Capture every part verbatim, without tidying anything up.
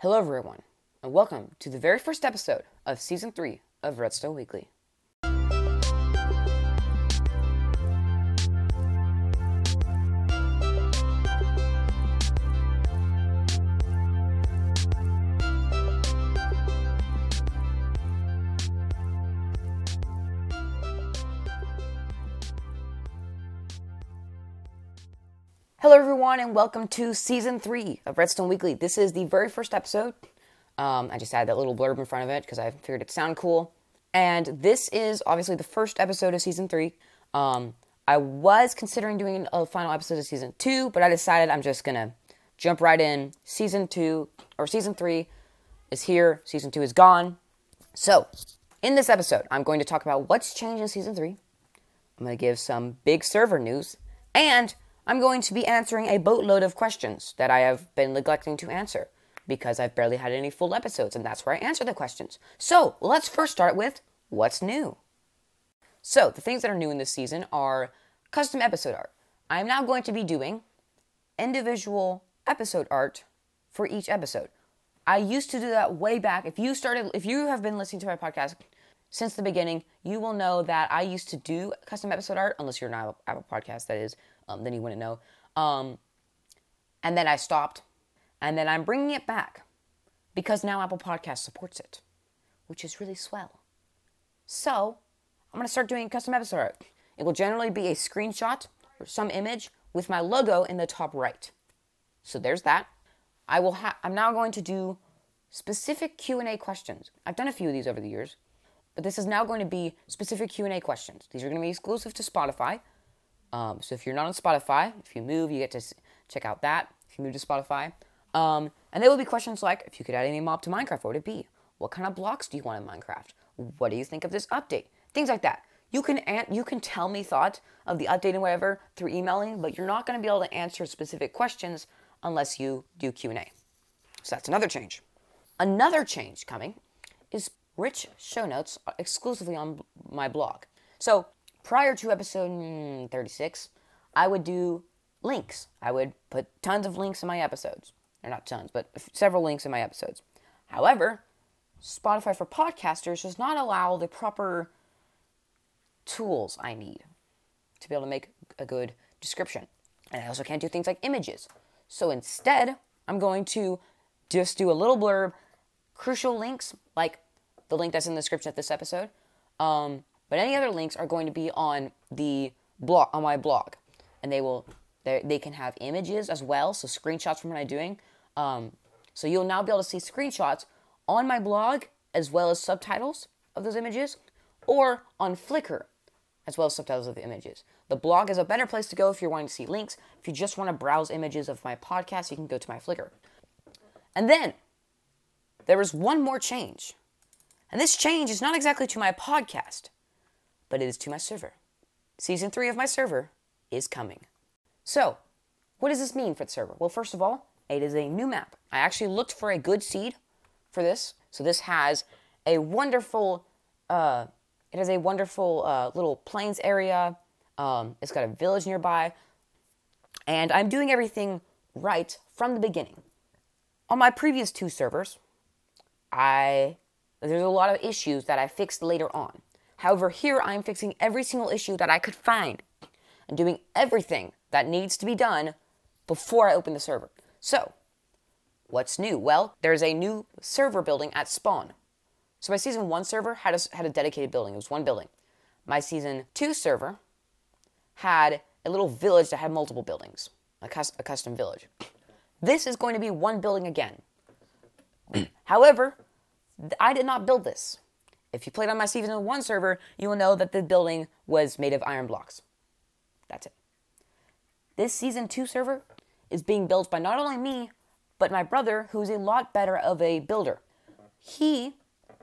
Hello everyone, and welcome to the very first episode of Season three of Redstone Weekly. Hello everyone, and welcome to Season three of Redstone Weekly. This is the very first episode. Um, I just added that little blurb in front of it because I figured it sounded cool. And this is obviously the first episode of Season three. Um, I was considering doing a final episode of Season two, but I decided I'm just going to jump right in. Season two, or Season three is here. Season two is gone. So, in this episode, I'm going to talk about what's changed in Season three. I'm going to give some big server news. And I'm going to be answering a boatload of questions that I have been neglecting to answer because I've barely had any full episodes, and that's where I answer the questions. So, let's first start with what's new. So, the things that are new in this season are custom episode art. I'm now going to be doing individual episode art for each episode. I used to do that way back. If you started, if you have been listening to my podcast since the beginning, you will know that I used to do custom episode art, unless you're not Apple Podcast, that is. Um, then you wouldn't know. Um, and then I stopped. And then I'm bringing it back because now Apple Podcast supports it, which is really swell. So I'm going to start doing custom episode art. It will generally be a screenshot or some image with my logo in the top right. So there's that. I will ha- I'm now going to do specific Q and A questions. I've done a few of these over the years, but this is now going to be specific Q and A questions. These are going to be exclusive to Spotify. Um, so if you're not on Spotify, if you move, you get to s- check out that, if you move to Spotify. Um, and there will be questions like, if you could add any mob to Minecraft, what would it be? What kind of blocks do you want in Minecraft? What do you think of this update? Things like that. You can an- you can tell me thoughts of the update and whatever through emailing, but you're not going to be able to answer specific questions unless you do Q and A. So that's another change. Another change coming is rich show notes exclusively on my blog. So prior to episode thirty-six, I would do links. I would put tons of links in my episodes. Or not tons, but several links in my episodes. However, Spotify for podcasters does not allow the proper tools I need to be able to make a good description. And I also can't do things like images. So instead, I'm going to just do a little blurb, crucial links, like the link that's in the description of this episode. Um... But any other links are going to be on the blog, on my blog, and they will they they can have images as well, so screenshots from what I'm doing. Um, so you'll now be able to see screenshots on my blog as well as subtitles of those images, or on Flickr as well as subtitles of the images. The blog is a better place to go if you're wanting to see links. If you just want to browse images of my podcast, you can go to my Flickr. And then there is one more change, and this change is not exactly to my podcast, but it is to my server. Season three of my server is coming. So, what does this mean for the server? Well, first of all, it is a new map. I actually looked for a good seed for this. So this has a wonderful, uh, it has a wonderful uh, little plains area. Um, it's got a village nearby. And I'm doing everything right from the beginning. On my previous two servers, I there's a lot of issues that I fixed later on. However, here I'm fixing every single issue that I could find and doing everything that needs to be done before I open the server. So, what's new? Well, there's a new server building at spawn. So my Season one server had a, had a dedicated building. It was one building. My Season two server had a little village that had multiple buildings, a, cus- a custom village. This is going to be one building again. However, I did not build this. If you played on my Season one server, you will know that the building was made of iron blocks. That's it. This Season two server is being built by not only me, but my brother, who's a lot better of a builder. He,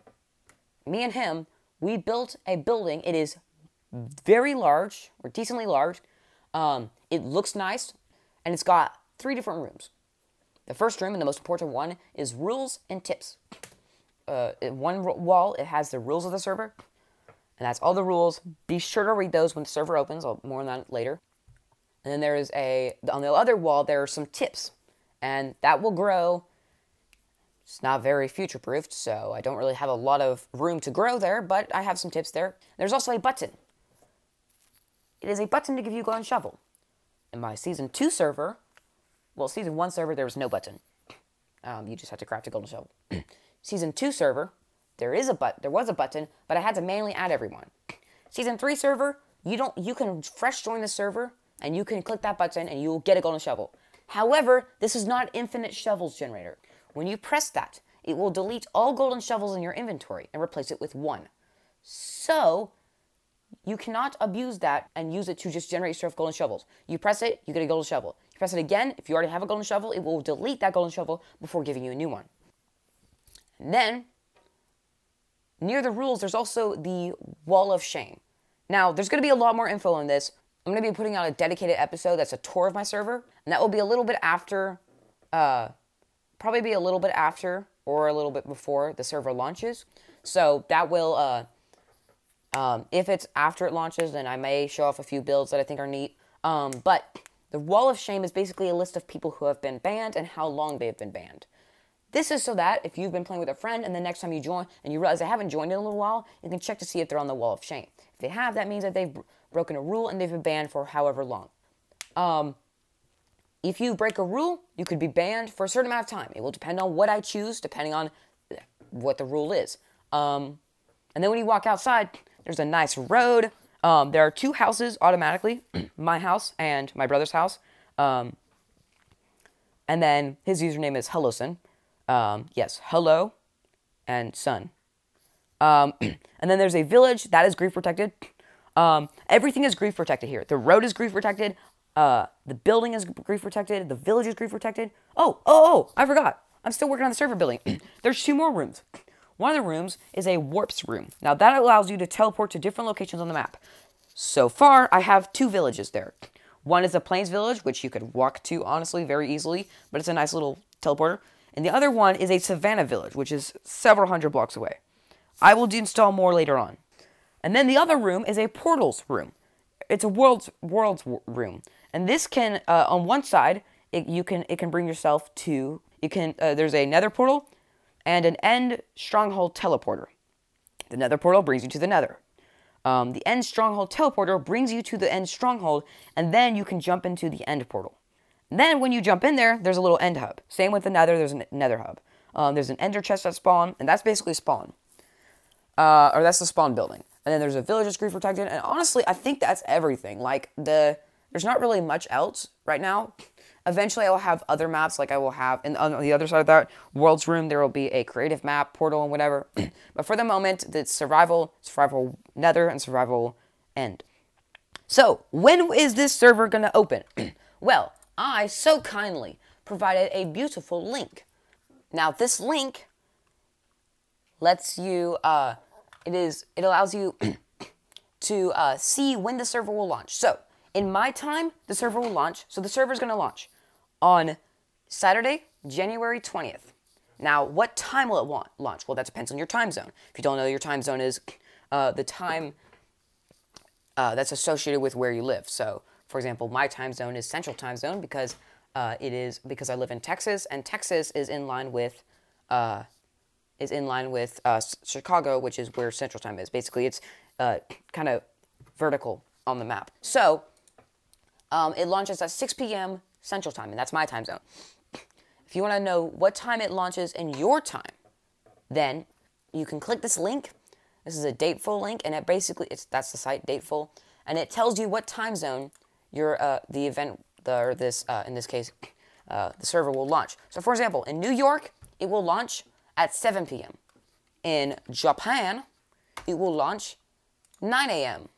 me and him, we built a building. It is very large, or decently large. Um, it looks nice, and it's got three different rooms. The first room, and the most important one, is rules and tips. Uh, one wall, it has the rules of the server, and that's all the rules. Be sure to read those when the server opens. I'll more on that later. And then there is a, on the other wall, there are some tips, and that will grow It's not very future-proofed, so I don't really have a lot of room to grow there, but I have some tips there. There's also a button. It is a button to give you a golden shovel. In my Season two server, well, Season one server, there was no button. Um, you just had to craft a golden shovel. Season two server, there is a but there was a button, but I had to manually add everyone. Season three server, you don't you can fresh join the server and you can click that button and you will get a golden shovel. However, this is not infinite shovels generator. When you press that, it will delete all golden shovels in your inventory and replace it with one. So, you cannot abuse that and use it to just generate yourself golden shovels. You press it, you get a golden shovel. You press it again, if you already have a golden shovel, it will delete that golden shovel before giving you a new one. And then, near the rules, there's also the Wall of Shame. Now, there's going to be a lot more info on this. I'm going to be putting out a dedicated episode that's a tour of my server, and that will be a little bit after, uh, probably be a little bit after or a little bit before the server launches. So that will, uh, um, if it's after it launches, then I may show off a few builds that I think are neat. Um, but the Wall of Shame is basically a list of people who have been banned and how long they've been banned. This is so that if you've been playing with a friend and the next time you join and you realize they haven't joined in a little while, you can check to see if they're on the Wall of Shame. If they have, that means that they've broken a rule and they've been banned for however long. Um, if you break a rule, you could be banned for a certain amount of time. It will depend on what I choose, depending on what the rule is. Um, and then when you walk outside, there's a nice road. Um, there are two houses automatically, my house and my brother's house. Um, and then his username is HelloSon. Um, yes, hello and son. Um, and then there's a village that is grief protected. Um, everything is grief protected here. The road is grief protected. Uh, the building is grief protected. The village is grief protected. Oh, oh, oh, I forgot. I'm still working on the server building. There's two more rooms. One of the rooms is a warps room. Now that allows you to teleport to different locations on the map. So far, I have two villages there. One is a plains village, which you could walk to, honestly, very easily, but it's a nice little teleporter. And the other one is a savannah village, which is several hundred blocks away. I will install more later on. And then the other room is a portals room. It's a world's world's room. And this can, uh, on one side, it, you can it can bring yourself to, you can, uh, there's a nether portal and an end stronghold teleporter. The nether portal brings you to the nether. Um, the end stronghold teleporter brings you to the end stronghold, and then you can jump into the end portal. And then when you jump in there, there's a little end hub. Same with the nether, there's a nether hub. Um, there's an ender chest at spawn, and that's basically spawn. Uh, or that's the spawn building. And then there's a village that's grief protected, and honestly, I think that's everything. Like, the there's not really much else right now. Eventually, I will have other maps, like I will have, and on the other side of that world's room, there will be a creative map, portal, and whatever. But for the moment, it's survival, survival nether, and survival end. So, when is this server going to open? Well, I so kindly provided a beautiful link. Now, this link lets you, uh, it is, it allows you to uh, see when the server will launch. So, in my time, the server will launch. So, the server is going to launch on Saturday, January twentieth. Now, what time will it launch? Well, that depends on your time zone. If you don't know, your time zone is uh, the time uh, that's associated with where you live. So, for example, my time zone is Central Time Zone because uh, it is because I live in Texas, and Texas is in line with uh, is in line with uh, Chicago, which is where Central Time is. Basically, it's uh, kind of vertical on the map. So, um, it launches at six p m Central Time, and that's my time zone. If you want to know what time it launches in your time, then you can click this link. This is a Dateful link, and it basically it's that's the site Dateful, and it tells you what time zone your uh, the event the or this uh, in this case uh, the server will launch. So, for example, in New York, it will launch at seven p m In Japan, it will launch nine a m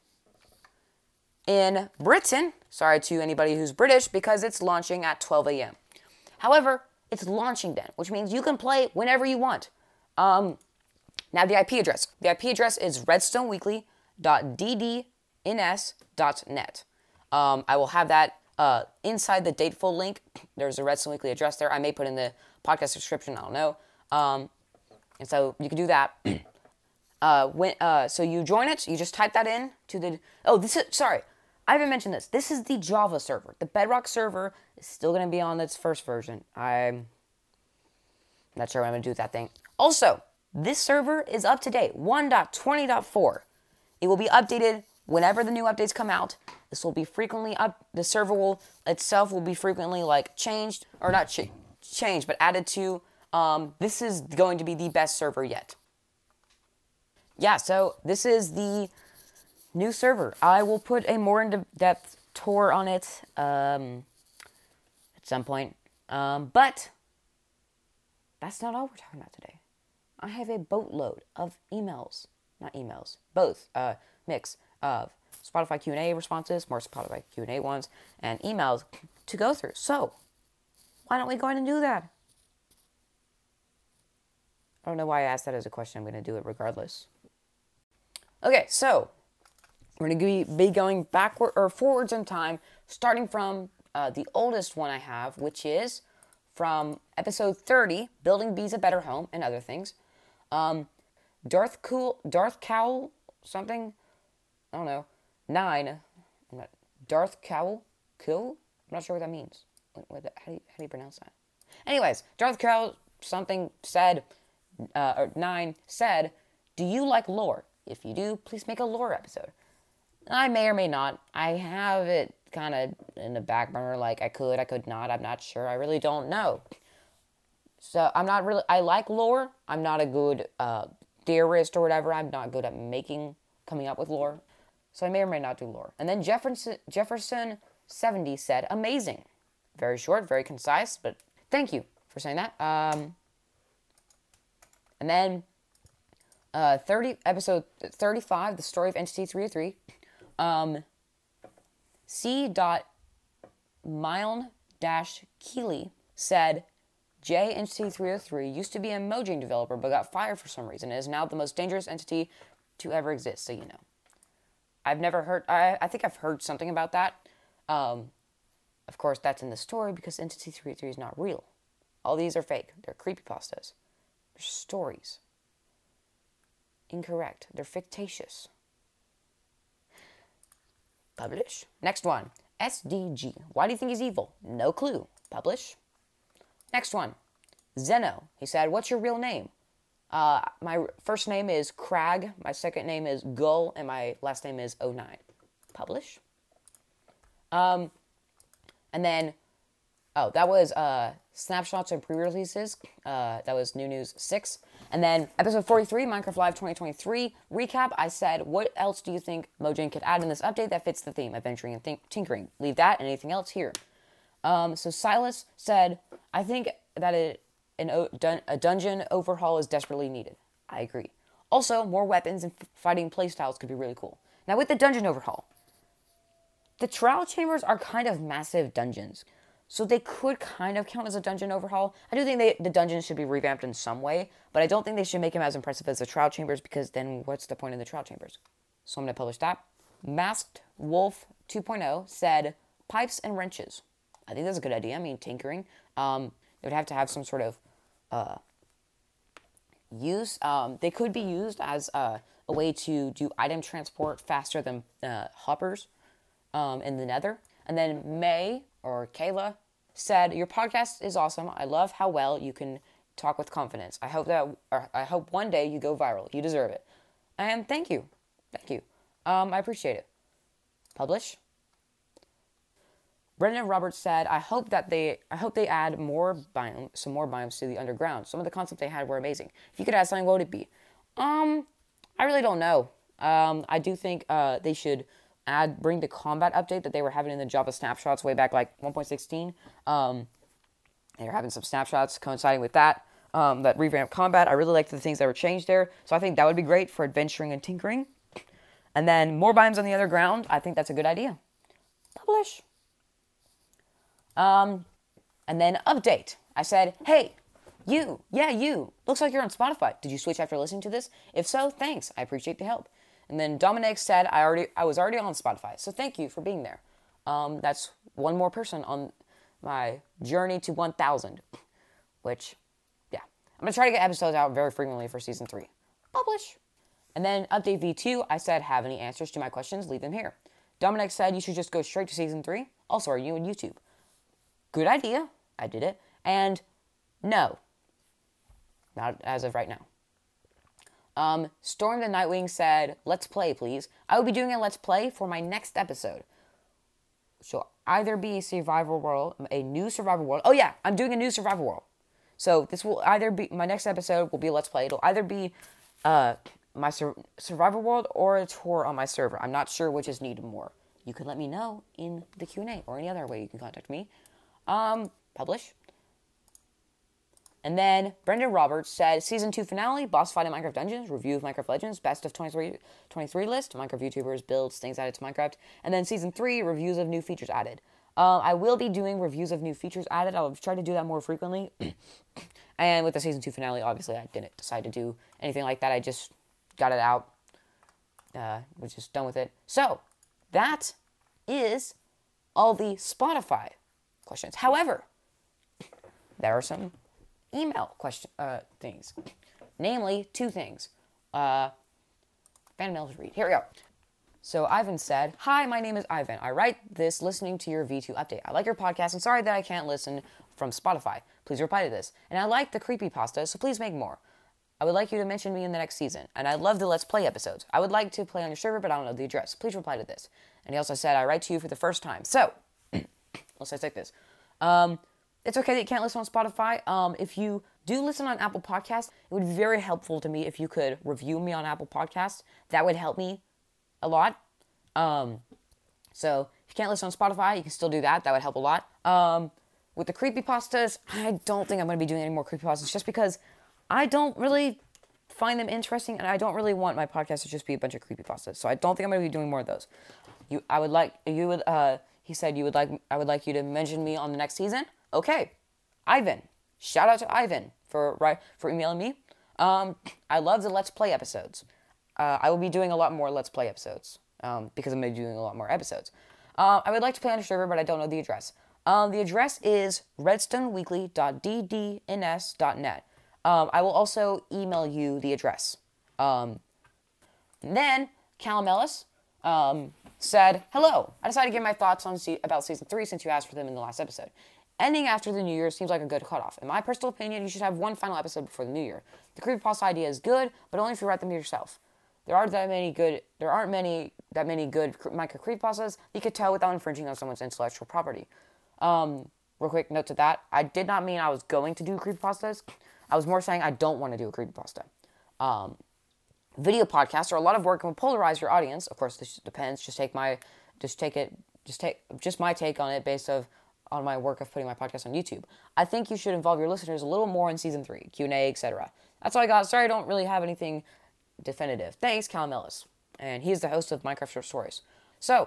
In Britain, sorry to anybody who's British, because it's launching at twelve a m However, it's launching then, which means you can play whenever you want. Um, now, the I P address. The I P address is redstone weekly dot d d n s dot net. Um, I will have that uh, inside the Dateful link. There's a Redstone Weekly address there. I may put in the podcast description. I don't know. Um, and so you can do that. uh, when uh, so you join it. You just type that in to the. Oh, this is sorry. I haven't mentioned this. This is the Java server. The Bedrock server is still going to be on its first version. I'm Not sure what I'm going to do with that thing. Also, this server is up to date, one point twenty point four. It will be updated whenever the new updates come out. This will be frequently up. The server will itself will be frequently like changed, or not ch- changed, but added to. Um, this is going to be the best server yet. Yeah, so this is the new server. I will put a more in-depth tour on it um, at some point. Um, but that's not all we're talking about today. I have a boatload of emails. Not emails. Both. Uh, mix of Spotify Q and A responses, more Spotify Q and A ones, and emails to go through. So, why don't we go ahead and do that? I don't know why I asked that as a question. I'm going to do it regardless. Okay, so we're going to be going backward or forwards in time, starting from uh, the oldest one I have, which is from episode thirty, Building Bees a Better Home and Other Things. Um, Darth Cool, Darth Cowl, something, I don't know, nine, I'm not, Darth Cowl, Cool? I'm not sure what that means. What, what, how, do you, how do you pronounce that? Anyways, Darth Cowl, something said, uh, or nine, said, do you like lore? If you do, please make a lore episode. I may or may not. I have it kind of in the back burner, like I could, I could not, I'm not sure, I really don't know. So I'm not really, I like lore, I'm not a good uh, theorist or whatever, I'm not good at making, coming up with lore, so I may or may not do lore. And then Jefferson, Jefferson seventy said, amazing. Very short, very concise, but thank you for saying that. Um, and then uh, thirty, episode thirty-five, the story of Entity three oh three, um, C. Milne Keeley said, J Entity three oh three used to be a Mojang developer but got fired for some reason and is now the most dangerous entity to ever exist, so you know. I've never heard, I, I think I've heard something about that. Um, of course, that's in the story because Entity three oh three is not real. All these are fake. They're creepypastas. They're stories. Incorrect. They're fictitious. Publish. Next one. S D G. Why do you think he's evil? No clue. Publish. Next one. Zeno. He said, what's your real name? Uh, my first name is Crag. My second name is Gull. And my last name is oh nine. Publish. Um, and then, oh, that was uh, snapshots and pre-releases. Uh, that was New News six. And then episode forty-three, Minecraft Live twenty twenty-three recap. I said, what else do you think Mojang could add in this update that fits the theme, adventuring and think- tinkering? Leave that and anything else here. Um, so Silas said, I think that it, an o- dun- a dungeon overhaul is desperately needed. I agree. Also, more weapons and f- fighting playstyles could be really cool. Now with the dungeon overhaul, the trial chambers are kind of massive dungeons. So they could kind of count as a dungeon overhaul. I do think they, the dungeons should be revamped in some way, but I don't think they should make them as impressive as the trial chambers because then what's the point of the trial chambers? So I'm going to publish that. Masked Wolf two point oh said, pipes and wrenches. I think that's a good idea. I mean, tinkering. Um, they would have to have some sort of uh, use. Um, they could be used as uh, a way to do item transport faster than uh, hoppers um, in the nether. And then May, or Kayla, said, your podcast is awesome. I love how well you can talk with confidence. I hope that, or I hope one day you go viral. You deserve it. And thank you. Thank you. Um, I appreciate it. Publish. Brendan Roberts said, I hope that they, I hope they add more biomes, some more biomes to the underground. Some of the concepts they had were amazing. If you could add something, what would it be? Um, I really don't know. Um, I do think, uh, they should add, bring the combat update that they were having in the Java snapshots way back like one point sixteen. Um, they were having some snapshots coinciding with that, um, that revamped combat. I really liked the things that were changed there. So I think that would be great for adventuring and tinkering. And then more biomes on the underground. I think that's a good idea. Publish. Um, and then update. I said, hey, you, yeah, you. Looks like you're on Spotify. Did you switch after listening to this? If so, thanks. I appreciate the help. And then Dominic said, I already, I was already on Spotify, so thank you for being there. Um, that's one more person on my journey to one thousand, which, yeah. I'm going to try to get episodes out very frequently for season three. Publish. And then update V two, I said, have any answers to my questions? Leave them here. Dominic said, you should just go straight to season three. Also, are you on YouTube? Good idea. I did it. And no. Not as of right now. Um, Storm the Nightwing said, let's play, please. I will be doing a let's play for my next episode. So either be a survival world, a new survival world. Oh yeah, I'm doing a new survival world. So this will either be, my next episode will be a let's play. It'll either be uh, my sur- survival world or a tour on my server. I'm not sure which is needed more. You can let me know in the Q and A or any other way you can contact me. Um, publish. And then Brendan Roberts said, Season two finale, boss fight in Minecraft Dungeons, review of Minecraft Legends, best of twenty-three, twenty-three list, Minecraft YouTubers, builds, things added to Minecraft. And then Season three, reviews of new features added. Um, I will be doing reviews of new features added. I'll try to do that more frequently. And with the Season two finale, obviously, I didn't decide to do anything like that. I just got it out. Uh, was just done with it. So, that is all the Spotify questions. However, there are some email question uh, things. Namely, two things. Uh, fan mail to read. Here we go. So Ivan said, Hi, my name is Ivan. I write this listening to your V two update. I like your podcast and sorry that I can't listen from Spotify. Please reply to this. And I like the creepypasta, so please make more. I would like you to mention me in the next season. And I love the Let's Play episodes. I would like to play on your server, but I don't know the address. Please reply to this. And he also said, I write to you for the first time. So, let's say like this. Um... It's okay that you can't listen on Spotify. Um, if you do listen on Apple Podcasts, it would be very helpful to me if you could review me on Apple Podcasts. That would help me a lot. Um, so if you can't listen on Spotify, you can still do that. That would help a lot. Um, with the creepypastas, I don't think I'm going to be doing any more creepypastas just because I don't really find them interesting and I don't really want my podcast to just be a bunch of creepypastas. So I don't think I'm going to be doing more of those. You, I would like, you would, uh, he said you would like, I would like you to mention me on the next season. Okay, Ivan. Shout out to Ivan for right for emailing me. Um, I love the Let's Play episodes. Uh, I will be doing a lot more Let's Play episodes um, because I'm going to be doing a lot more episodes. Uh, I would like to play on your server, but I don't know the address. Um, the address is redstone weekly dot d d n s dot net. Um, I will also email you the address. Um, and then Callum Ellis um, said, Hello, I decided to give my thoughts on se- about Season three since you asked for them in the last episode. Ending after the New Year seems like a good cutoff. In my personal opinion, you should have one final episode before the New Year. The creepypasta idea is good, but only if you write them yourself. There aren't that many good. There aren't many that many good micro creepypastas you could tell without infringing on someone's intellectual property. Um, real quick note to that: I did not mean I was going to do creepypastas. I was more saying I don't want to do a creepypasta. Um, video podcasts are a lot of work and will polarize your audience. Of course, this depends. Just take my, just take it, just take just my take on it based of. on my work of putting my podcast on YouTube. I think you should involve your listeners a little more in Season three, Q and A, et cetera. That's all I got. Sorry I don't really have anything definitive. Thanks, Callum Ellis. And he's the host of Minecraft Short Stories. So,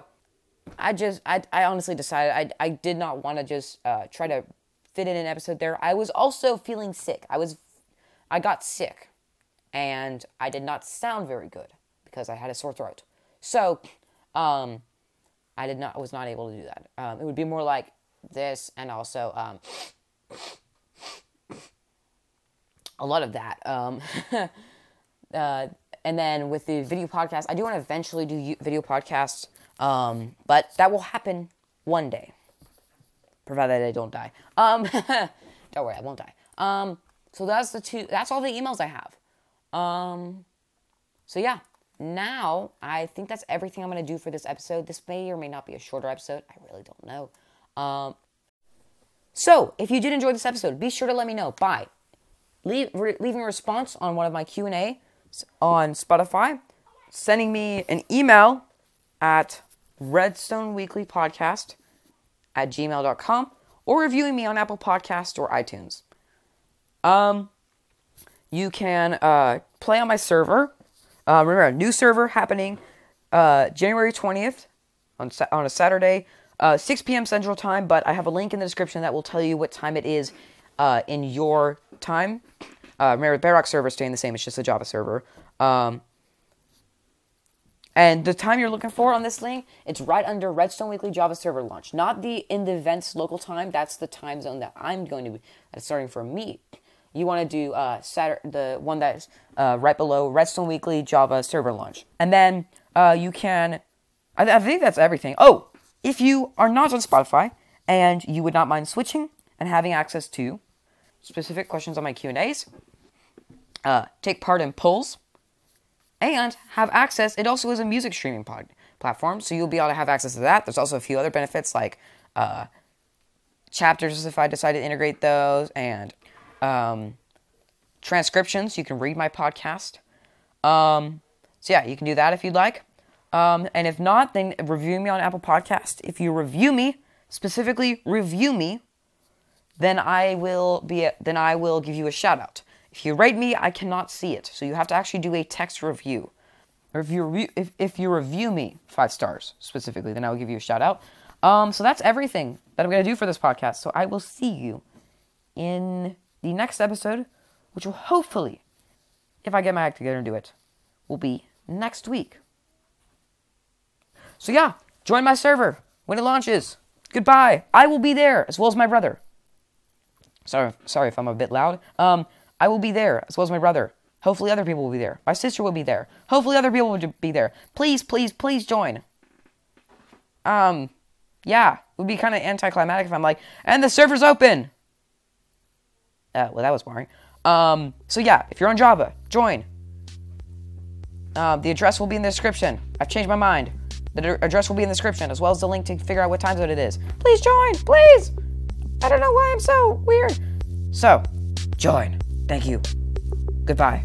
I just, I, I honestly decided I, I did not want to just uh, try to fit in an episode there. I was also feeling sick. I was, I got sick. And I did not sound very good because I had a sore throat. So, um, I did not, I was not able to do that. Um, it would be more like, this and also um, a lot of that um, uh, and then with the video podcast I do want to eventually do video podcasts um, but that will happen one day provided I don't die um, don't worry I won't die um, so that's the two that's all the emails I have um, so yeah now I think that's everything I'm going to do for this episode. This may or may not be a shorter episode. I really don't know. Um, so, if you did enjoy this episode, be sure to let me know by leave, re- leaving a response on one of my Q and A on Spotify, sending me an email at redstoneweeklypodcast at gmail dot com, or reviewing me on Apple Podcasts or iTunes. Um, you can uh, play on my server. Uh, remember, a new server happening uh, January twentieth on, sa- on a Saturday. Uh, six p.m. Central Time, but I have a link in the description that will tell you what time it is uh, in your time. Uh, remember, the Bedrock server is staying the same. It's just a Java server. Um, and the time you're looking for on this link, it's right under Redstone Weekly Java server launch. Not the in the events local time. That's the time zone that I'm going to be that's starting for me. You want to do uh, Saturday, the one that's uh, right below Redstone Weekly Java server launch. And then uh, you can... I, th- I think that's everything. Oh! If you are not on Spotify and you would not mind switching and having access to specific questions on my Q and A's, uh, take part in polls, and have access. It also is a music streaming pod platform, so you'll be able to have access to that. There's also a few other benefits like uh, chapters if I decide to integrate those, and um, transcriptions. You can read my podcast. Um, so yeah, you can do that if you'd like. Um, and if not, then review me on Apple Podcast. If you review me, specifically review me, then I will be. Then I will give you a shout out. If you rate me, I cannot see it, so you have to actually do a text review. Or if you re- if if you review me five stars specifically, then I will give you a shout out. Um, so that's everything that I'm gonna do for this podcast. So I will see you in the next episode, which will hopefully, if I get my act together and do it, will be next week. So yeah, join my server when it launches. Goodbye. I will be there, as well as my brother. Sorry, sorry if I'm a bit loud. Um, I will be there, as well as my brother. Hopefully other people will be there. My sister will be there. Hopefully other people will be there. Please, please, please join. Um, yeah, it would be kind of anticlimactic if I'm like, and the server's open. Uh, well, that was boring. Um, so yeah, if you're on Java, join. Um, the address will be in the description. I've changed my mind. The address will be in the description, as well as the link to figure out what time zone it is. Please join, please. I don't know why I'm so weird. So, join. Thank you. Goodbye.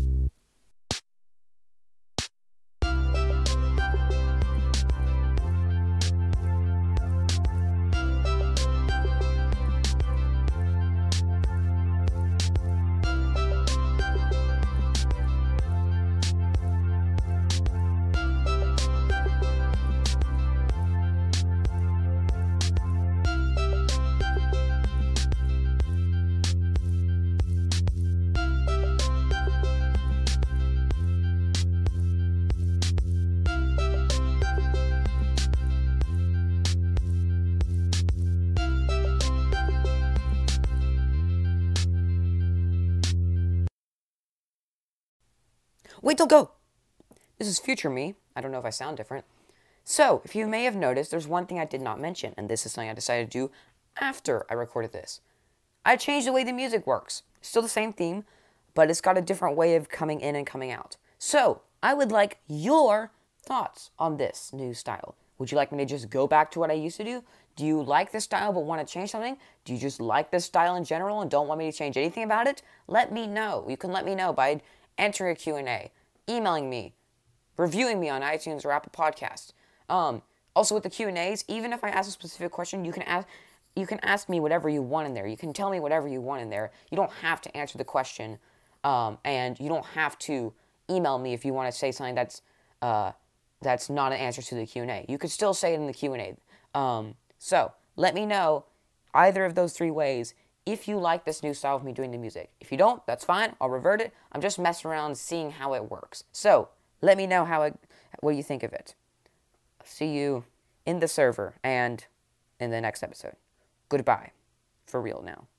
Wait till go. This is future me. I don't know if I sound different. So, if you may have noticed, there's one thing I did not mention, and this is something I decided to do after I recorded this. I changed the way the music works. Still the same theme, but it's got a different way of coming in and coming out. So, I would like your thoughts on this new style. Would you like me to just go back to what I used to do? Do you like this style but want to change something? Do you just like this style in general and don't want me to change anything about it? Let me know. You can let me know by entering a Q and A, emailing me, reviewing me on iTunes or Apple Podcasts. Um, also with the Q and A's, even if I ask a specific question, you can ask you can ask me whatever you want in there. You can tell me whatever you want in there. You don't have to answer the question, um, and you don't have to email me if you want to say something that's uh, that's not an answer to the Q and A. You could still say it in the Q and A. Um, so let me know either of those three ways if you like this new style of me doing the music. If you don't, that's fine. I'll revert it. I'm just messing around seeing how it works. So let me know how it, what you think of it. See you in the server and in the next episode. Goodbye. For real now.